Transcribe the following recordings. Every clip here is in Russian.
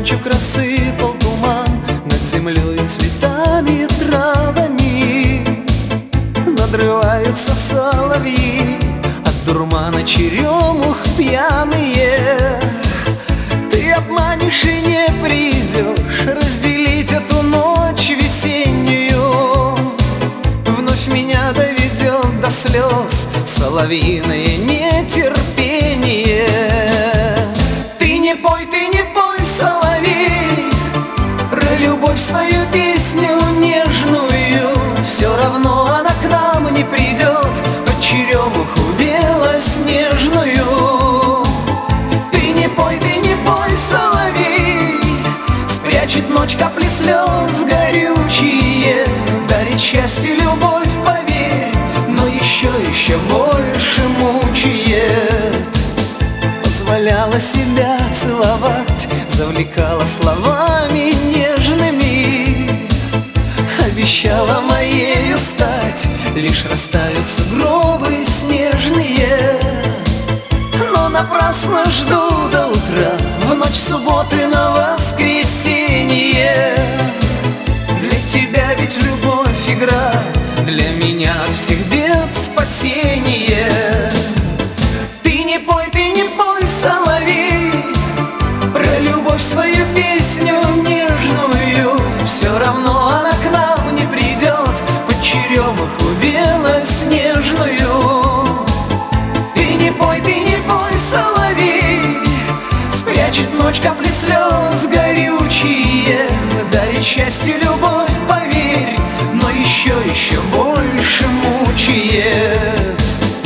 жемчуг рассыпал туман над землей, цветами и травами. Надрываются соловьи от дурмана, черемух пьяные. Ты обманешь и не придешь разделить эту ночь весеннюю. Вновь меня доведет до слез соловьиное нетерпение. Ты не пой, соловей, про любовь свою песню нежную. Все равно она к нам не придет под черемуху белоснежную. Ты не пой, соловей, спрячет ночь капли слез горючие. Дарит счастье, любовь, поверь, но еще больше мучает. Позволяла себя целовать, завлекала словами нежными. Обещала моею стать, лишь растают сугробы снежные. Но напрасно жду до утра, в ночь субботы на воскресенье. Для тебя ведь любовь игра, для меня от всех бед спасение. Ты не пой, соловей, про любовь свою песню нежную. Все равно она к нам не придет под черемуху белоснежную. Ты не пой, соловей, спрячет ночь капли слез горючие. Дарит счастье, любовь, поверь, но еще больше мучает.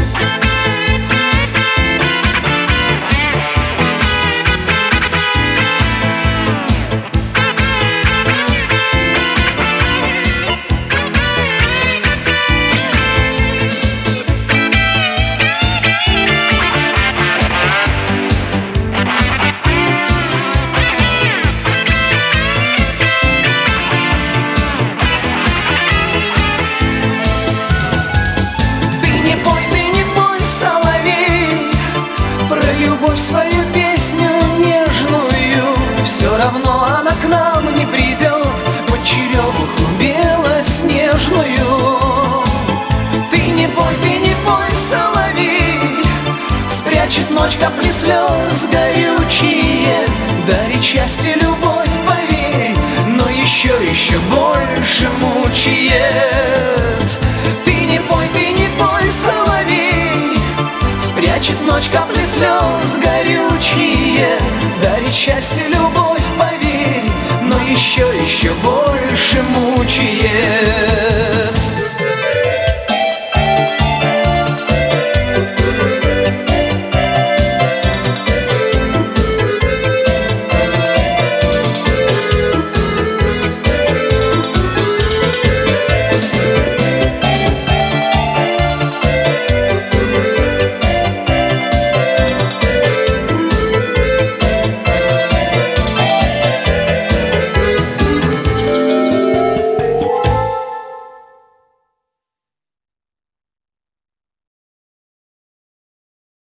Любовь свою песню нежную. Все равно она к нам не придет под черемуху белоснежную. Ты не пой, соловей, спрячет ночь капли слез горючие. Дарит счастье, любовь, поверь, но еще больше мучает. Ты не пой, соловей, спрячет ночь капли слез горючие. Дарит счастье, любовь,